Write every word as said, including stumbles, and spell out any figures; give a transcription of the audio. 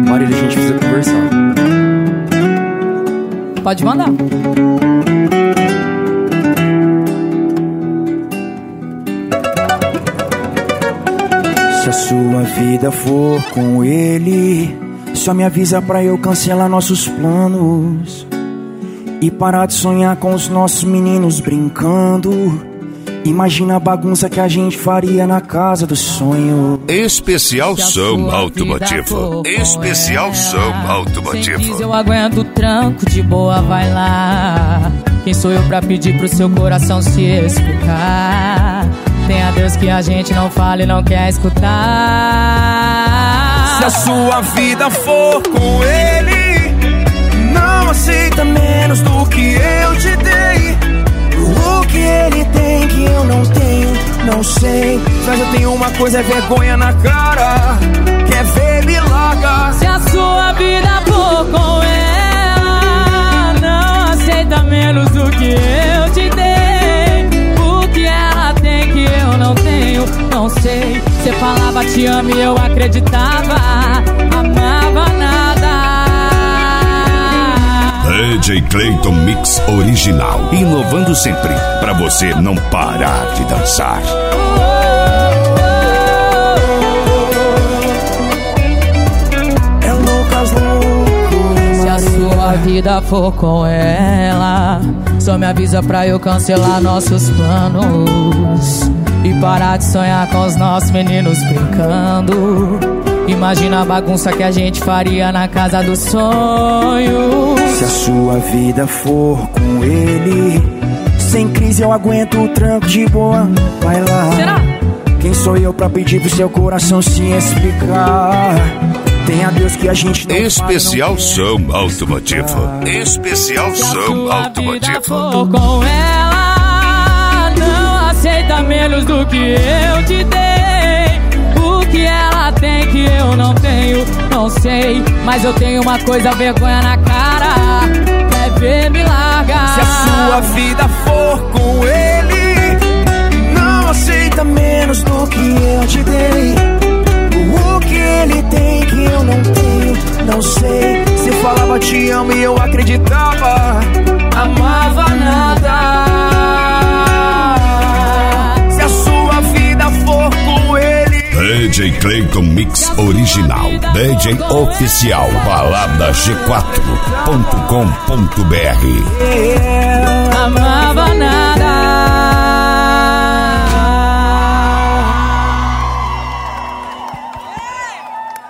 Marília, a gente precisa conversar. Pode mandar. Se a sua vida for com ele, só me avisa pra eu cancelar nossos planos e parar de sonhar com os nossos meninos brincando. Imagina a bagunça que a gente faria na casa do sonho. Especial som automotivo. Especial som automotivo. Sem eu aguento o tranco, de boa, vai lá. Quem sou eu pra pedir pro seu coração se explicar? Tem a Deus que a gente não fala e não quer escutar. Se a sua vida for com ele, não aceita menos do que eu te dei. O que ele tem que eu não tenho, não sei. Mas eu tenho uma coisa, é vergonha na cara. Quer ver, me larga. Se a sua vida for com ela, não aceita menos do que eu te dei. O que ela tem que eu não tenho, não sei. Você falava te amo e eu acreditava, amava nada. D J Clayton Mix Original, inovando sempre pra você não parar de dançar. É Lucas louco. Se a sua vida for com ela, só me avisa pra eu cancelar nossos planos e parar de sonhar com os nossos meninos brincando. Imagina a bagunça que a gente faria na casa dos sonhos. Se a sua vida for com ele, sem crise eu aguento o tranco, de boa, vai lá. Será? Quem sou eu pra pedir pro seu coração se explicar? Tem a Deus que a gente não Especial fala, som automotivo. Especial som automotivo. For com ela, não aceita menos do que eu te dei. O que ela tem que eu não tenho, não sei. Mas eu tenho uma coisa, vergonha na cara. Quer ver, me larga. Se a sua vida for com ele, não aceita menos do que eu te dei. O que ele tem que eu não tenho, não sei. Você falava te amo e eu acreditava, amava nada. Se a sua vida for com ele, D J Clayton Mix Original, D J Oficial, balada g quatro ponto com ponto b r. Amava nada.